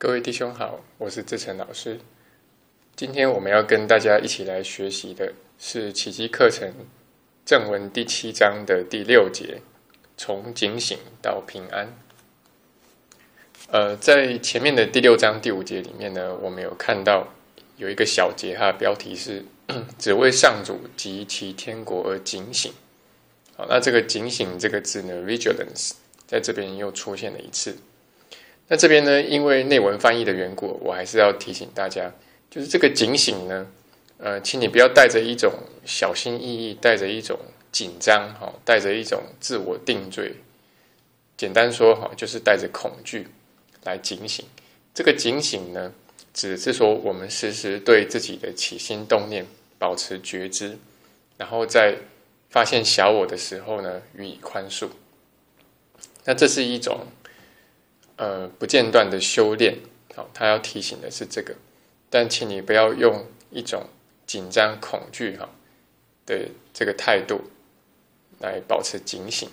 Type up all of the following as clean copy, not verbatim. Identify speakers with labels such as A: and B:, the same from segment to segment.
A: 各位弟兄好，我是志成老师。今天我们要跟大家一起来学习的是奇迹课程正文第7章的第6节，从警醒到平安。在前面的第6章第5节里面呢，我们有看到有一个小节，它的标题是只为上主及其天国而警醒。好，那这个警醒这个字呢 ，vigilance， 在这边又出现了一次。那这边呢，因为内文翻译的缘故，我还是要提醒大家，就是这个警醒呢，请你不要带着一种小心翼翼，带着一种紧张，带着一种自我定罪。简单说，就是带着恐惧来警醒。这个警醒呢，指的是说我们时时对自己的起心动念保持觉知，然后在发现小我的时候呢，予以宽恕。那这是一种不间断的修炼，他要提醒的是这个，但请你不要用一种紧张恐惧的这个态度来保持警醒。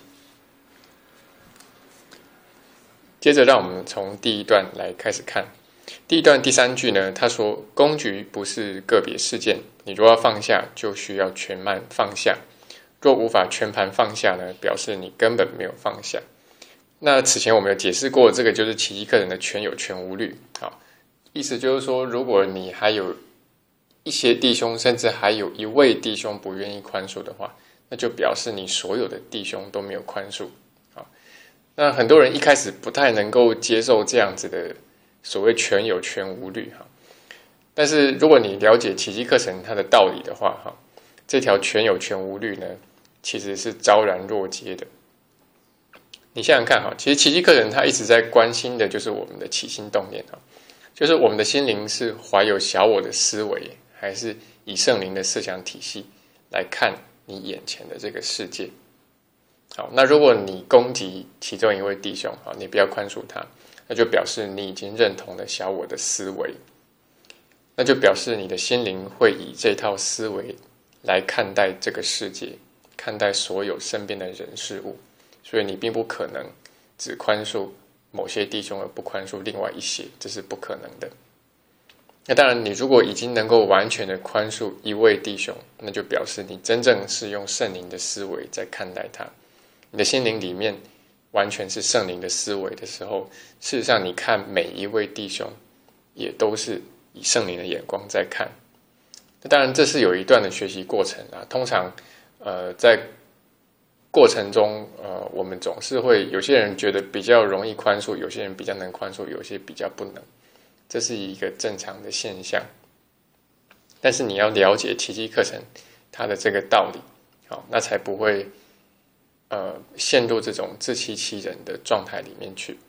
A: 接着让我们从第一段来开始看。第一段第3句呢，他说公局不是个别事件，你若要放下，就需要全盘放下。若无法全盘放下呢，表示你根本没有放下。那此前我们有解释过，这个就是奇迹课程的全有全无律。好，意思就是说，如果你还有一些弟兄，甚至还有一位弟兄不愿意宽恕的话，那就表示你所有的弟兄都没有宽恕。好，那很多人一开始不太能够接受这样子的所谓全有全无律。但是如果你了解奇迹课程它的道理的话，这条全有全无律呢，其实是昭然若揭的。你想想看，其实奇迹课程他一直在关心的就是我们的起心动念，就是我们的心灵是怀有小我的思维，还是以圣灵的思想体系来看你眼前的这个世界。好，那如果你攻击其中一位弟兄，你不要宽恕他，那就表示你已经认同了小我的思维，那就表示你的心灵会以这套思维来看待这个世界，看待所有身边的人事物。所以你并不可能只宽恕某些弟兄而不宽恕另外一些，这是不可能的。那当然，你如果已经能够完全的宽恕一位弟兄，那就表示你真正是用圣灵的思维在看待他。你的心灵里面完全是圣灵的思维的时候，事实上你看每一位弟兄也都是以圣灵的眼光在看。那当然这是有一段的学习过程啊，通常在过程中我们总是会有些人觉得比较容易宽恕，有些人比较能宽恕，有些比较不能，这是一个正常的现象。但是你要了解奇迹课程它的这个道理，那才不会陷入这种自欺欺人的状态里面去。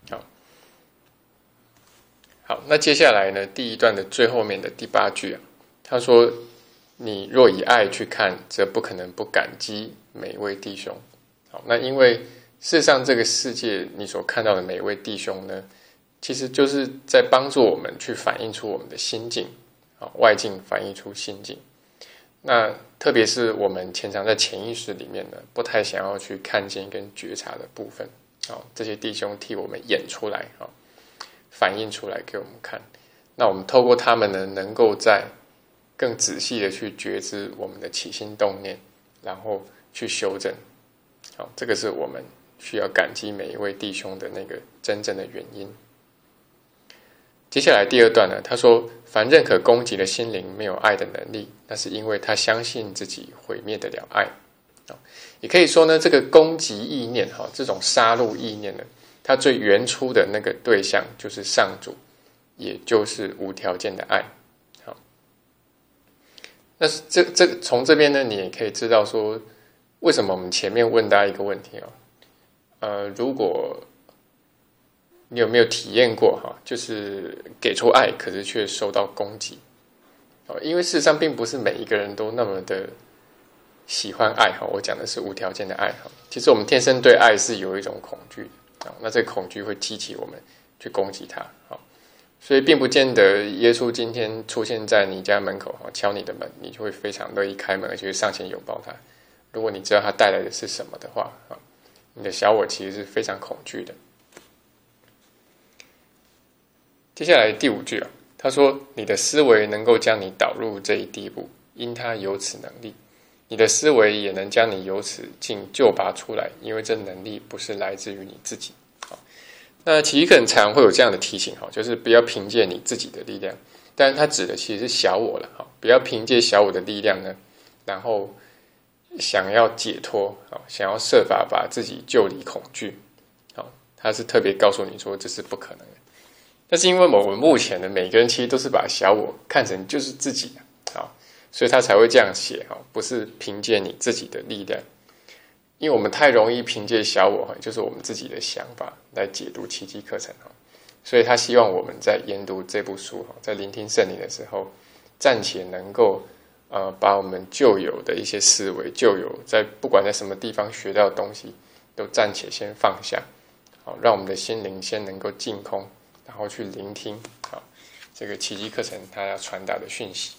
A: 好，那接下来呢，第一段的最后面的第8句他说你若以爱去看，则不可能不感激每一位弟兄。好，那因为事实上这个世界你所看到的每一位弟兄呢，其实就是在帮助我们去反映出我们的心境，外境反映出心境。那特别是我们潜藏在潜意识里面呢，不太想要去看见跟觉察的部分，这些弟兄替我们演出来，反映出来给我们看。那我们透过他们呢，能够在更仔细的去觉知我们的起心动念，然后去修正。好，这个是我们需要感激每一位弟兄的那个真正的原因。接下来第2段呢，他说凡认可攻击的心灵没有爱的能力，那是因为他相信自己毁灭得了爱。也可以说呢，这个攻击意念，这种杀戮意念呢，它最原初的那个对象就是上主，也就是无条件的爱。那从这边呢，你也可以知道说，为什么我们前面问大家一个问题如果你有没有体验过就是给出爱，可是却受到攻击？因为事实上并不是每一个人都那么的喜欢爱我讲的是无条件的爱其实我们天生对爱是有一种恐惧的那这个恐惧会激起我们去攻击它所以并不见得耶稣今天出现在你家门口敲你的门，你就会非常乐意开门，而且上前拥抱他。如果你知道他带来的是什么的话，你的小我其实是非常恐惧的。 接下来第5句啊，他说你的思维能够将你导入这一地步，因他有此能力。你的思维也能将你由此境救拔出来，因为这能力不是来自于你自己。那奇迹课程常会有这样的提醒，就是不要凭借你自己的力量，但是它指的其實是小我了，不要凭借小我的力量呢，然后想要解脱，想要设法把自己救离恐惧，他是特别告诉你说这是不可能的。但是因为我们目前的每个人其实都是把小我看成就是自己，所以他才会这样写，不是凭借你自己的力量。因为我们太容易凭借小我，就是我们自己的想法来解读奇迹课程，所以他希望我们在研读这部书，在聆听圣灵的时候，暂且能够把我们旧有的一些思维，旧有在不管在什么地方学到的东西，都暂且先放下，让我们的心灵先能够净空，然后去聆听这个奇迹课程它要传达的讯息。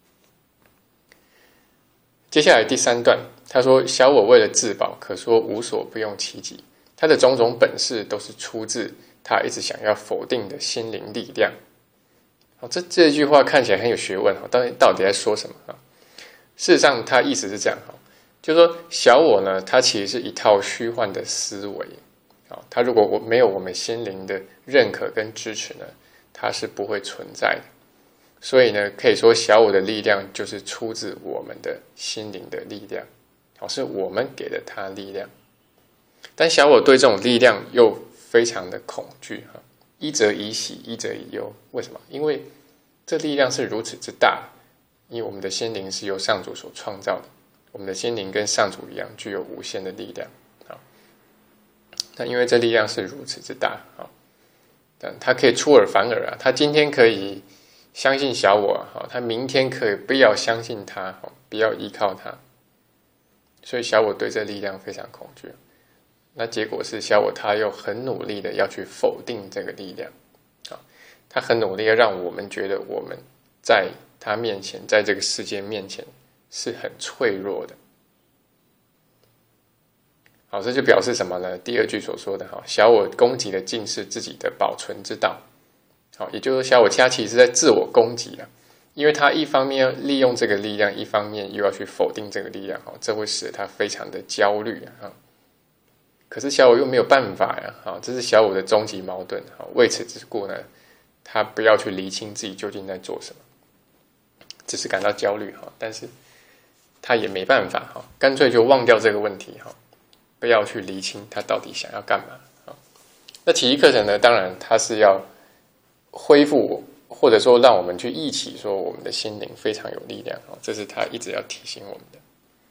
A: 接下来第3段，他说小我为了自保，可说无所不用其极，他的种种本事都是出自他一直想要否定的心灵力量。这句话看起来很有学问，到底在说什么？事实上他意思是这样，就是说小我呢，它其实是一套虚幻的思维，它如果没有我们心灵的认可跟支持呢，它是不会存在的。所以呢，可以说小我的力量就是出自我们的心灵的力量，是我们给了它力量。但小我对这种力量又非常的恐惧，一则以喜，一则以忧。为什么？因为这力量是如此之大，因为我们的心灵是由上主所创造的，我们的心灵跟上主一样具有无限的力量。那因为这力量是如此之大，但它可以出尔反尔，它今天可以相信小我，他明天可以不要相信他，不要依靠他，所以小我对这力量非常恐惧。那结果是小我他又很努力的要去否定这个力量，他很努力要让我们觉得我们在他面前，在这个世界面前是很脆弱的。这就表示什么呢？第2句所说的小我攻击的尽是自己的保存之道，也就是说小我他其实是在自我攻击，因为他一方面要利用这个力量，一方面又要去否定这个力量，这会使得他非常的焦虑。可是小我又没有办法呀，这是小我的终极矛盾。为此之故呢，他不要去厘清自己究竟在做什么，只是感到焦虑，但是他也没办法，干脆就忘掉这个问题，不要去厘清他到底想要干嘛。那奇迹课程呢，当然他是要恢复，或者说让我们去忆起说我们的心灵非常有力量，这是他一直要提醒我们的。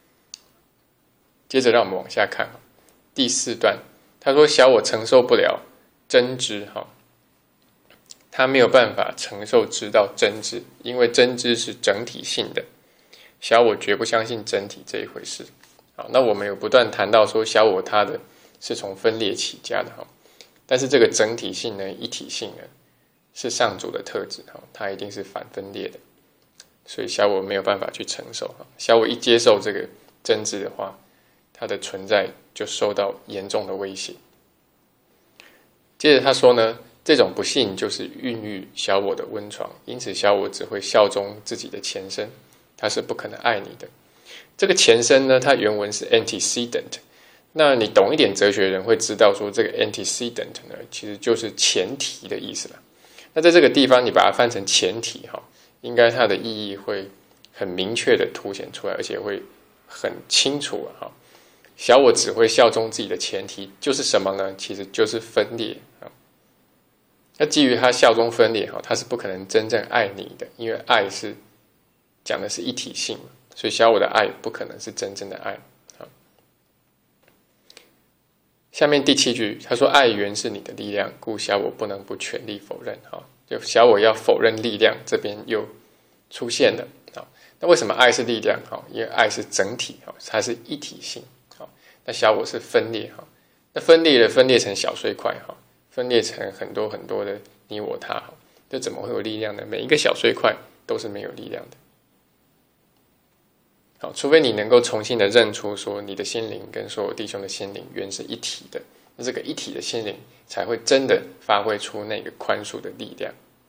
A: 接着让我们往下看第4段，他说小我承受不了真知，他没有办法承受知道真知，因为真知是整体性的，小我绝不相信整体这一回事。那我们有不断谈到说小我它的是从分裂起家的，但是这个整体性呢，一体性呢，是上主的特质，它一定是反分裂的，所以小我没有办法去承受。小我一接受这个真知的话，它的存在就受到严重的威胁。接着他说呢，这种不幸就是孕育小我的温床，因此小我只会效忠自己的前身，它是不可能爱你的。这个前身呢，它原文是 antecedent， 那你懂一点哲学的人会知道说这个 antecedent 呢，其实就是前提的意思了。那在这个地方你把它翻成前提，应该它的意义会很明确的凸显出来，而且会很清楚。小我只会效忠自己的前提就是什么呢？其实就是分裂。那基于他效忠分裂，他是不可能真正爱你的，因为爱是讲的是一体性，所以小我的爱不可能是真正的爱。下面第7句，他说爱原是你的力量，故小我不能不全力否认。就小我要否认力量，这边又出现了。那为什么爱是力量？因为爱是整体，它是一体性。那小我是分裂，那分裂成小碎块，分裂成很多很多的你我他，这怎么会有力量呢？每一个小碎块都是没有力量的。除非你能够重新的认出说你的心灵跟所有弟兄的心灵原是一体的，那这个一体的心灵才会真的发挥出那个宽恕的力量，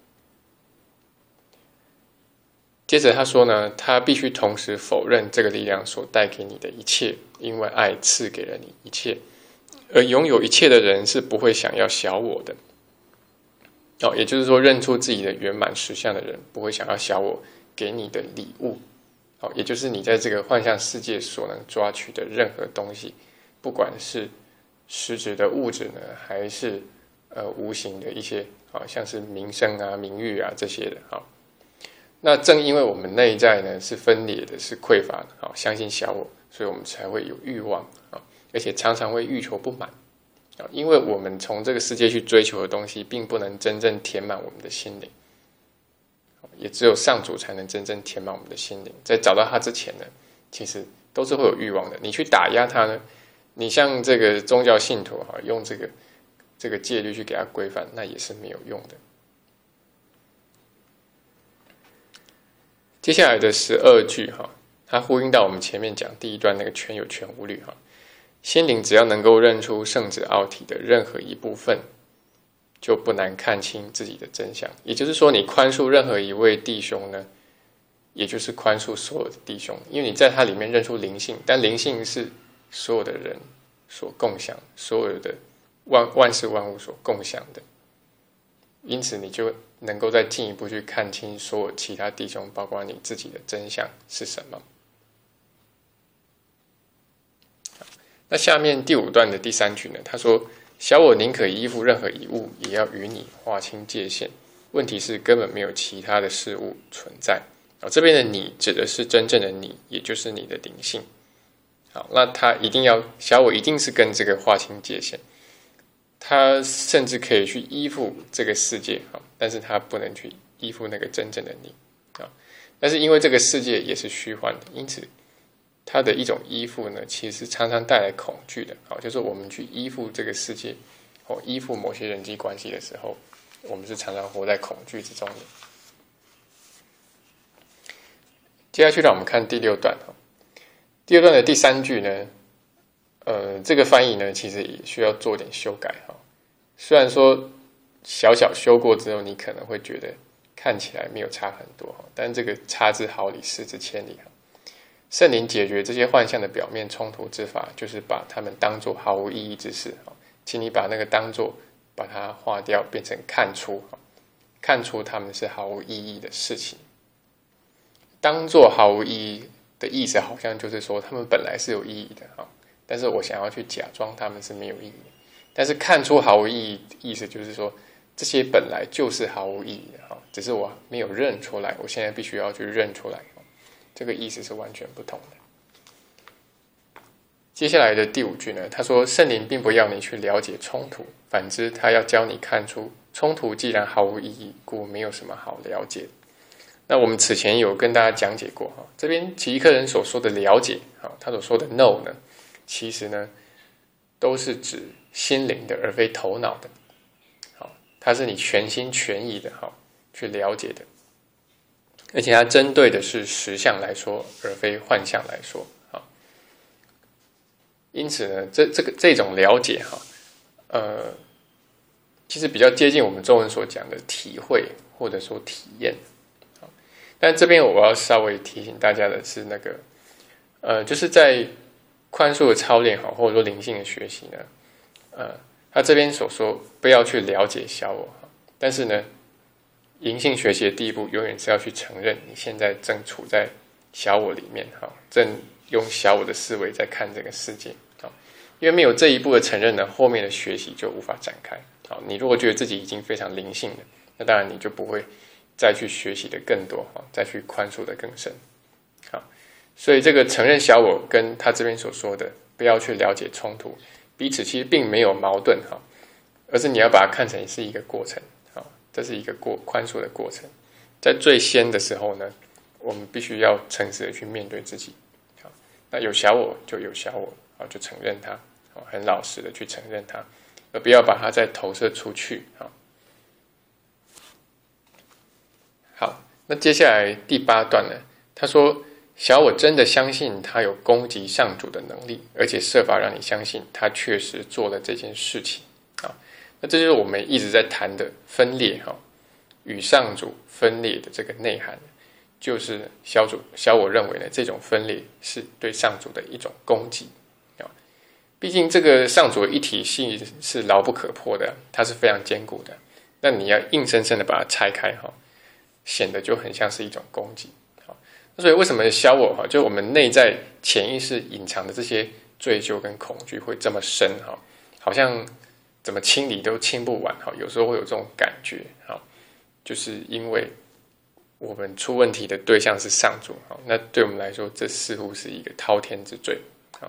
A: 接着他说呢，他必须同时否认这个力量所带给你的一切，因为爱赐给了你一切，而拥有一切的人是不会想要小我的。也就是说，认出自己的圆满实相的人不会想要小我给你的礼物。也就是你在这个幻象世界所能抓取的任何东西，不管是实质的物质呢，还是无形的一些像是名声啊、名誉啊这些的。那正因为我们内在呢是分裂的、是匮乏的，相信小我，所以我们才会有欲望，而且常常会欲求不满。因为我们从这个世界去追求的东西，并不能真正填满我们的心灵。也只有上主才能真正填满我们的心灵。在找到他之前呢，其实都是会有欲望的。你去打压他呢，你像这个宗教信徒用这个戒律去给他规范，那也是没有用的。接下来的12句它呼应到我们前面讲第一段那个全有全无律。心灵只要能够认出圣子奥体的任何一部分，就不难看清自己的真相。也就是说，你宽恕任何一位弟兄呢，也就是宽恕所有的弟兄，因为你在他里面认出灵性，但灵性是所有的人所共享，所有的万事万物所共享的，因此你就能够再进一步去看清所有其他弟兄，包括你自己的真相是什么。那下面第5段的第3句呢，他说，小我宁可依附任何一物，也要与你划清界限。问题是根本没有其他的事物存在。这边的你指的是真正的你，也就是你的灵性。那他小我一定是跟这个划清界限，他甚至可以去依附这个世界，但是他不能去依附那个真正的你。但是因为这个世界也是虚幻的，因此它的一种依附呢，其实常常带来恐惧的。就是我们去依附这个世界，依附某些人际关系的时候，我们是常常活在恐惧之中的。接下去让我们看第6段。第6段的第3句呢，这个翻译呢，其实也需要做点修改。虽然说小小修过之后，你可能会觉得看起来没有差很多，但这个差之毫厘，失之千里。圣灵解决这些幻象的表面冲突之法，就是把它们当作毫无意义之事。请你把那个当作，把它划掉，变成看出它们是毫无意义的事情。当作毫无意义的意思，好像就是说它们本来是有意义的，但是我想要去假装它们是没有意义的。但是看出毫无意义，意思就是说这些本来就是毫无意义的，只是我没有认出来，我现在必须要去认出来。这个意思是完全不同的。接下来的第5句呢，他说，圣灵并不要你去了解冲突，反之他要教你看出冲突既然毫无意义，故没有什么好了解。那我们此前有跟大家讲解过，这边奇异客人所说的了解，他所说的 know 呢，其实呢都是指心灵的，而非头脑的。它是你全心全意的去了解的，而且它针对的是实相来说，而非幻象来说。因此呢，这种了解其实比较接近我们中文所讲的体会或者说体验。但这边我要稍微提醒大家的是，就是在宽恕的操练或者说灵性的学习呢，他这边所说不要去了解小我，但是呢，灵性学习的第一步永远是要去承认你现在正处在小我里面，正用小我的思维在看这个世界。因为没有这一步的承认呢，后面的学习就无法展开。你如果觉得自己已经非常灵性了，那当然你就不会再去学习的更多，再去宽恕的更深。所以这个承认小我跟他这边所说的不要去了解冲突，彼此其实并没有矛盾，而是你要把它看成是一个过程。这是一个宽恕的过程。在最先的时候呢，我们必须要诚实的去面对自己。那有小我就有小我，就承认它，很老实的去承认它，而不要把它再投射出去。好，那接下来第8段呢，他说，小我真的相信他有攻击上主的能力，而且设法让你相信他确实做了这件事情。那这就是我们一直在谈的分裂，与上主分裂的这个内涵。 就是小我认为呢，这种分裂是对上主的一种攻击啊。毕竟这个上主的一体性是牢不可破的，它是非常坚固的。那你要硬生生的把它拆开哈，显得就很像是一种攻击。好，所以为什么小我哈，就我们内在潜意识隐藏的这些罪疚跟恐惧会这么深哈，好像怎么清理都清不完哈，有时候会有这种感觉哈，就是因为我们出问题的对象是上主，那对我们来说，这似乎是一个滔天之罪。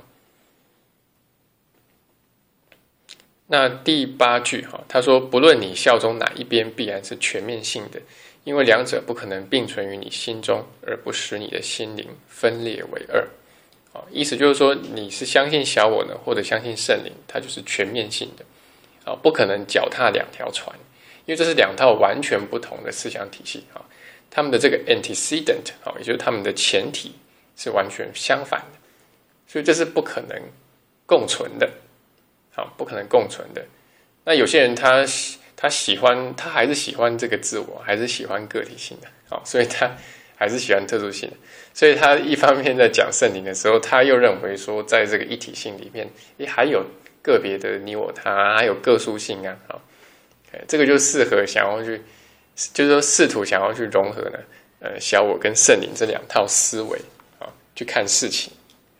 A: 那第8句他说，不论你效忠哪一边，必然是全面性的，因为两者不可能并存于你心中，而不使你的心灵分裂为二。意思就是说，你是相信小我呢，或者相信圣灵，它就是全面性的，不可能脚踏两条船，因为这是两套完全不同的思想体系。他们的这个 antecedent 也就是他们的前提是完全相反的，所以这是不可能共存的，不可能共存的。那有些人他还是喜欢这个自我，还是喜欢个体性的，所以他还是喜欢特殊性的，所以他一方面在讲圣灵的时候，他又认为说，在这个一体性里面，还有个别的你我他，还有个殊性啊，这个就适合想要去。就是说，试图想要去融合呢，小我跟圣灵这两套思维去看事情。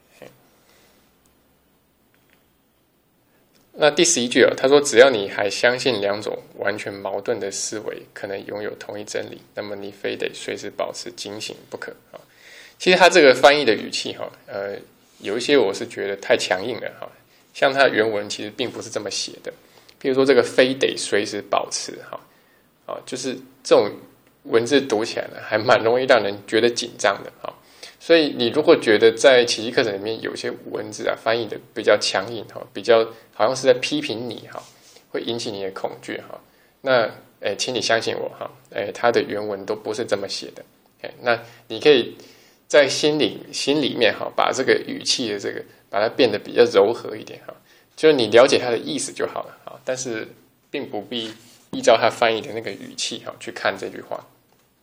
A: 那第11句他说，只要你还相信两种完全矛盾的思维可能拥有同一真理，那么你非得随时保持警醒不可。其实他这个翻译的语气有一些我是觉得太强硬了像他原文其实并不是这么写的。比如说这个非得随时保持就是这种文字读起来呢，还蛮容易让人觉得紧张的所以你如果觉得在奇迹课程里面有些文字翻译的比较强硬比较好像是在批评你会引起你的恐惧那请你相信我他的原文都不是这么写的。那你可以在心里面把这个语气的这个把它变得比较柔和一点就是你了解它的意思就好了但是并不必依照他翻译的那个语气去看这句话。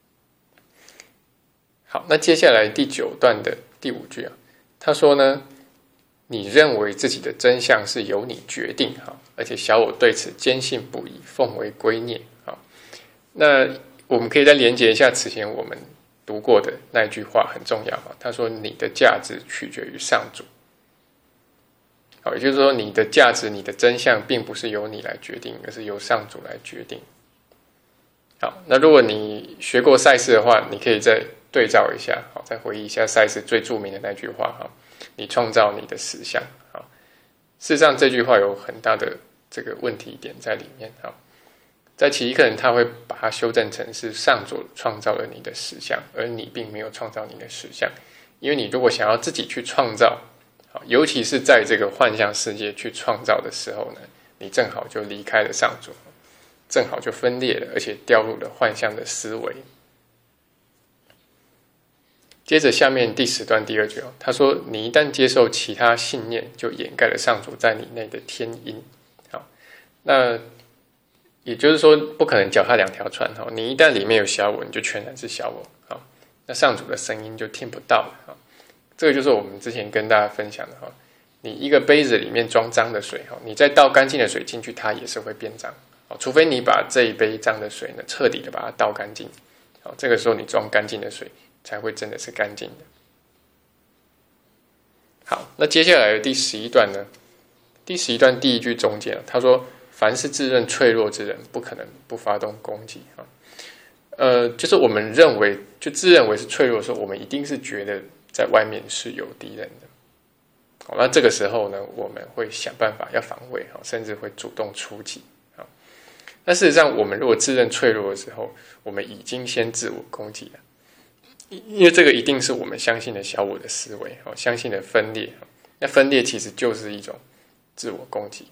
A: 好，那接下来第9段的第5句他说呢，你认为自己的真相是由你决定而且小我对此坚信不疑，奉为圭臬那我们可以再连结一下此前我们读过的那一句话，很重要他说，你的价值取决于上主。也就是说，你的价值、你的真相并不是由你来决定，而是由上主来决定。好，那如果你学过赛斯的话，你可以再对照一下，再回忆一下赛斯最著名的那句话你创造你的实相。事实上这句话有很大的这个问题点在里面。在奇迹课程他会把它修正成是上主创造了你的实相，而你并没有创造你的实相。因为你如果想要自己去创造，尤其是在这个幻象世界去创造的时候呢，你正好就离开了上主，正好就分裂了，而且掉入了幻象的思维。接着下面第10段第2句他说，你一旦接受其他信念，就掩盖了上主在你内的天音。那也就是说，不可能脚踏两条船你一旦里面有小我，你就全然是小我那上主的声音就听不到了这个就是我们之前跟大家分享的你一个杯子里面装脏的水你再倒干净的水进去，它也是会变脏除非你把这一杯脏的水呢彻底的把它倒干净这个时候你装干净的水才会真的是干净的。好，那接下来的第11段呢，第11段第1句中间他说，凡是自认脆弱之人，不可能不发动攻击就是我们自认为是脆弱的时候，我们一定是觉得在外面是有敌人的那这个时候呢，我们会想办法要防卫甚至会主动出击那事实上，我们如果自认脆弱的时候，我们已经先自我攻击了，因为这个一定是我们相信的小我的思维相信的分裂那分裂其实就是一种自我攻击。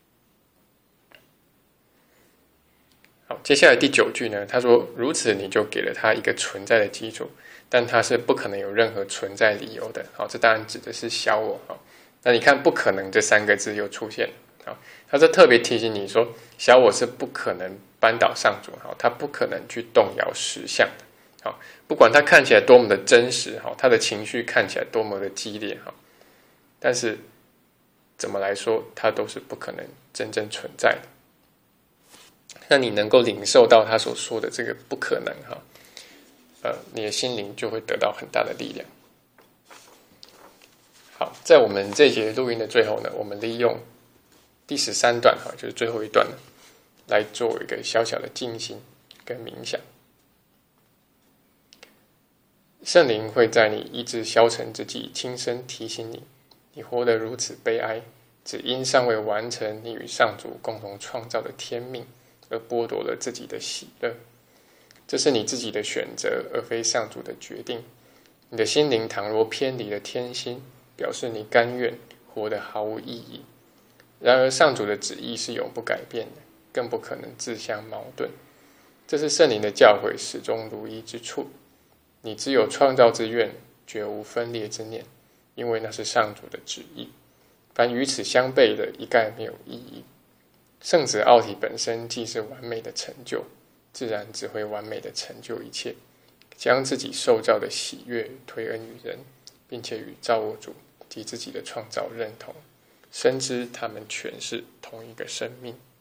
A: 好，接下来第9句呢，他说，如此你就给了他一个存在的基础，但他是不可能有任何存在理由的这当然指的是小我那你看不可能这3个字又出现了他是特别提醒你说，小我是不可能扳倒上主他不可能去动摇实相好，不管他看起来多么的真实，他的情绪看起来多么的激烈，但是怎么来说，它都是不可能真正存在的。那你能够领受到他所说的这个不可能，你的心灵就会得到很大的力量。好，在我们这节录音的最后呢，我们利用第13段，就是最后一段来做一个小小的静心跟冥想。圣灵会在你意志消沉之际轻声提醒你，你活得如此悲哀，只因尚未完成你与上主共同创造的天命，而剥夺了自己的喜乐。这是你自己的选择，而非上主的决定。你的心灵倘若偏离了天心，表示你甘愿活得毫无意义。然而上主的旨意是永不改变的，更不可能自相矛盾。这是圣灵的教诲始终如一之处。你只有创造之愿，绝无分裂之念，因为那是上主的旨意。凡与此相悖的，一概没有意义。圣子奥体本身既是完美的成就，自然只会完美的成就一切，将自己受造的喜悦推恩于人，并且与造物主及自己的创造认同，深知他们全是同一个生命。